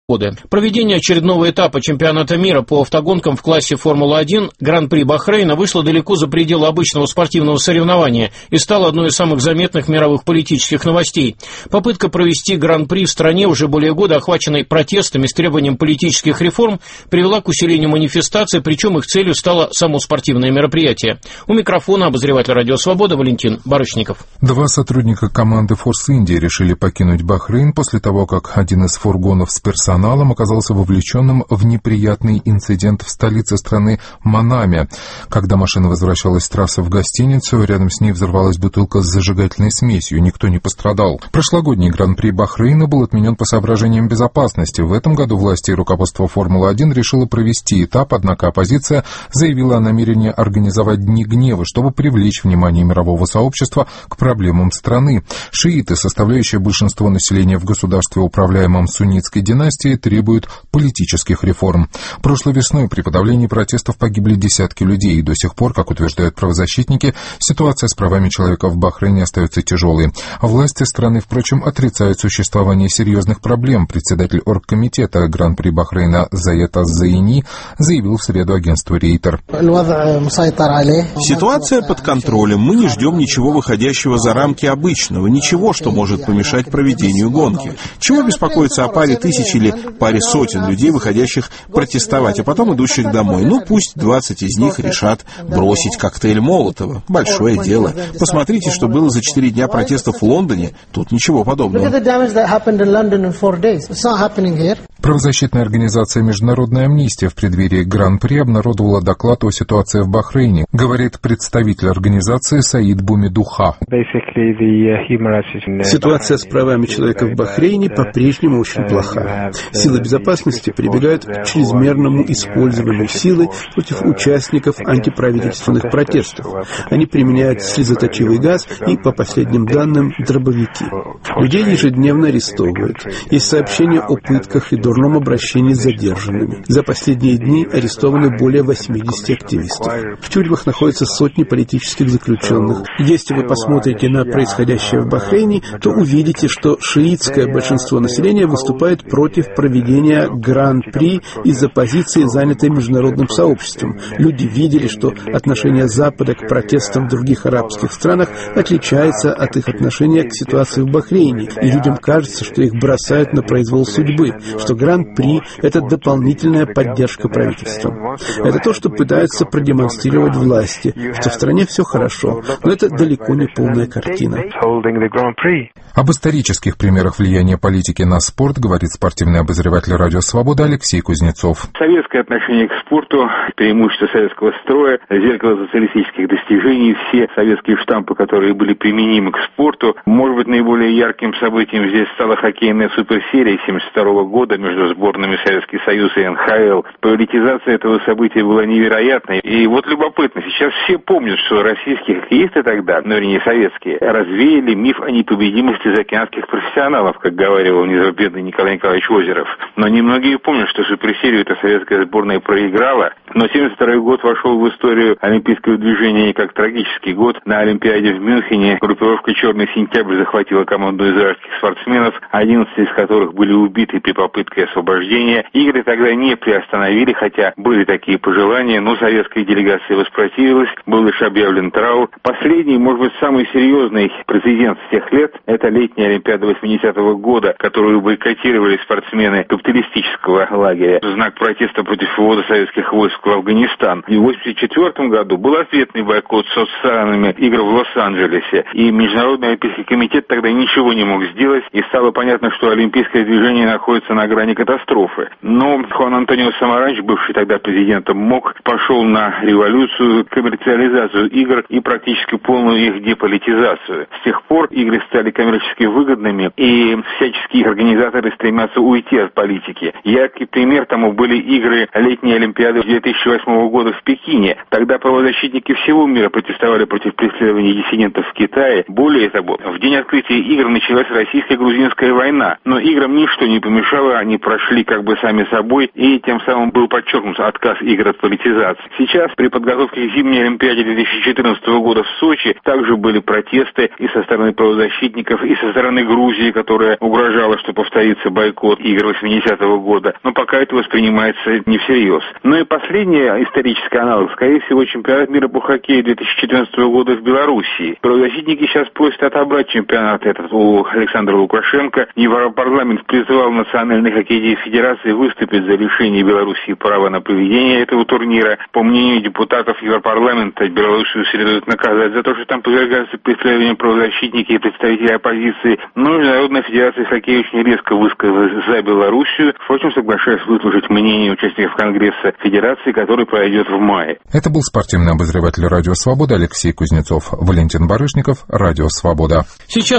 годы. Проведение очередного этапа чемпионата мира по автогонкам в классе Формула-1 Гран-при Бахрейна вышло далеко за пределы обычного спортивного соревнования и стало одной из самых заметных мировых политических новостей. Попытка провести Гран-при в стране, уже более года охваченной протестами с требованием политических реформ, привела к усилению манифестаций, причем их целью стало само спортивное мероприятие. У микрофона обозреватель «Радио Свобода» Валентин Барышников. 2 сотрудника команды Force India решили покинуть Бахрейн после того, как один из фургонов с персоналом оказался вовлеченным в неприятный инцидент в столице страны Манаме. Когда машина возвращалась с трассы в гостиницу, рядом с ней взорвалась бутылка с зажигательной смесью. Никто не пострадал. Прошлогодний Гран-при Бахрейна был отменен по соображениям безопасности. В этом году власти и руководство Формулы-1 решило провести этап, однако оппозиция заявила о намерении организовать Дни гнева, чтобы привлечь внимание мирового сообщества к проблемам страны. Шииты, составляющие большинство населения в государстве, управляемом суннитской династией, требуют политических реформ. Прошлой весной при подавлении протестов погибли десятки людей, и до сих пор, как утверждают правозащитники, ситуация с правами человека в Бахрейне остается тяжелой. Власти страны, впрочем, отрицают существование серьезных проблем. Председатель оргкомитета Гран-при Бахрейна Заед Аз-Заини заявил в среду агентству Рейтер. Ситуация под контролем. Мы не ждем ничего выходящего за рамки обычного, ничего, что может помешать проведению гонки. Чего беспокоиться о паре тысяч или паре сотен людей, выходящих протестовать, а потом идущих домой? Ну, пусть 20 из них решат бросить коктейль Молотова. Большое дело. Посмотрите, что было за 4 дня протестов в Лондоне. Тут ничего подобного. Правозащитная организация «Международная амнистия» в преддверии Гран-при обнародовала доклад о ситуации в Бахрейне, говорит представитель организации Саид Бумидуха. Ситуация с правами человека в Бахрейне по-прежнему очень плоха. Силы безопасности прибегают к чрезмерному использованию силы против участников антиправительственных протестов. Они применяют слезоточивый газ и, по последним данным, дробовики. Людей ежедневно арестовывают. Есть сообщения о пытках и дурном обращении с задержанными. За последние дни арестованы более 80 активистов. В тюрьмах находятся сотни политических заключенных. Если вы посмотрите на происходящее в Бахрейне, то увидите, что шиитское большинство населения выступает против проведения Гран-при из-за позиции, занятой международным сообществом. Люди видели, что отношение Запада к протестам в других арабских странах отличается от их отношения к ситуации в Бахрейне, и людям кажется, что их бросают на произвол судьбы, что Гран-при — это дополнительная поддержка правительства. Это то, что пытаются продемонстрировать власти, что в стране все хорошо, но это далеко не полная картина. Об исторических примерах влияния политики на спорт говорит спортивный обозреватель «Радио Свобода» Алексей Кузнецов. Советское отношение к спорту, преимущество советского строя, зеркало социалистических достижений, все советские штампы, которые были применимы к спорту. Может быть, наиболее ярким событием здесь стала хоккейная суперсерия 1972 года между сборными Советский Союз и НХЛ. Политизация этого события была невероятной. И вот любопытно, сейчас все помнят, что российские хоккеисты тогда, ну вернее советские, развеяли миф о непобедимости заокеанских профессионалов, как говорил незабвенный Николай Николаевич Озеров. Но немногие помнят, что суперсерию эта советская сборная проиграла. Но 1972 год вошел в историю олимпийского движения как трагический год. На Олимпиаде в Мюнхене группировка «Черный сентябрь» захватила команду израильских спортсменов, 11 из которых были убиты при попытке освобождения. Игры тогда не приостановили, хотя были такие пожелания, но советская делегация воспротивилась, был лишь объявлен траур. Последний, может быть, самый серьезный прецедент с тех лет – это летняя Олимпиада 80-го года, которую бойкотировали спортсмены капиталистического лагеря в знак протеста против ввода советских войск в Афганистан. И в 1984 году был ответный бойкот соцстранами игр в Лос-Анджелесе. И Международный олимпийский комитет тогда ничего не мог сделать, и стало понятно, что олимпийское движение находится на грани катастрофы. Но Хуан Антонио Самаранч, бывший тогда президентом МОК, пошел на революцию, коммерциализацию игр и практически полную их деполитизацию. С тех пор игры стали коммерчески выгодными, и всяческие их организаторы стремятся уйти от политики. Яркий пример тому были игры летней Олимпиады 2008 года в Пекине. Тогда правозащитники всего мира протестовали против преследования диссидентов в Китае. Более того, в день открытия игр началась российско-грузинская война. Но играм ничто не помешало, они прошли как бы сами собой, и тем самым был подчеркнут отказ игр от политизации. Сейчас при подготовке к зимней Олимпиаде 2014 года в Сочи также были протесты и со стороны правозащитников, и со стороны Грузии, которая угрожала, что повторится бойкот игр 80-х. 2010 года, но пока это воспринимается не всерьез. Ну и последний исторический аналог, скорее всего, чемпионат мира по хоккею 2014 года в Белоруссии. Правозащитники сейчас просят отобрать чемпионат этот у Александра Лукашенко. Европарламент призывал Национальной хоккейной федерации выступить за лишение Белоруссии права на проведение этого турнира. По мнению депутатов Европарламента, Белоруссию следует наказать за то, что там подвергаются преследованию правозащитники и представители оппозиции. Но Международная федерация хоккея очень резко высказалась за Белоруссию. Впрочем, соглашаясь выслушать мнение участников Конгресса Федерации, который пройдет в мае. Это был спортивный обозреватель «Радио Свобода» Алексей Кузнецов. Валентин Барышников, «Радио Свобода». Сейчас